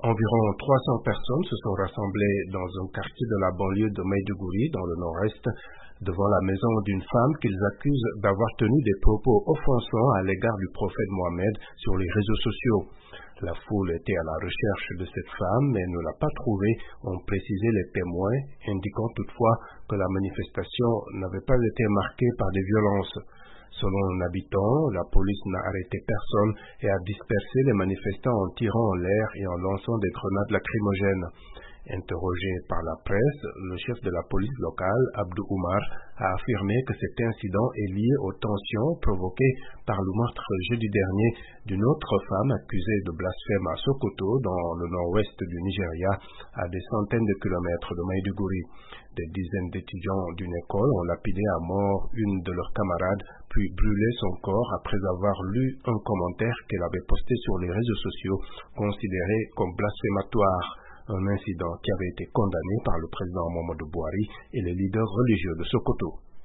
Environ 300 personnes se sont rassemblées dans un quartier de la banlieue de Maïdougouri, dans le nord-est, devant la maison d'une femme qu'ils accusent d'avoir tenu des propos offensants à l'égard du prophète Mohammed sur les réseaux sociaux. La foule était à la recherche de cette femme, mais ne l'a pas trouvée, ont précisé les témoins, indiquant toutefois que la manifestation n'avait pas été marquée par des violences. Selon un habitant, la police n'a arrêté personne et a dispersé les manifestants en tirant en l'air et en lançant des grenades lacrymogènes. Interrogé par la presse, le chef de la police locale, Abdou Oumar, a affirmé que cet incident est lié aux tensions provoquées par le meurtre jeudi dernier d'une autre femme accusée de blasphème à Sokoto, dans le nord-ouest du Nigeria, à des centaines de kilomètres de Maïdougouri. Des dizaines d'étudiants d'une école ont lapidé à mort une de leurs camarades, puis brûlé son corps après avoir lu un commentaire qu'elle avait posté sur les réseaux sociaux, considéré comme blasphématoire. Un incident qui avait été condamné par le président Mohamedou Bouhari et les leaders religieux de Sokoto.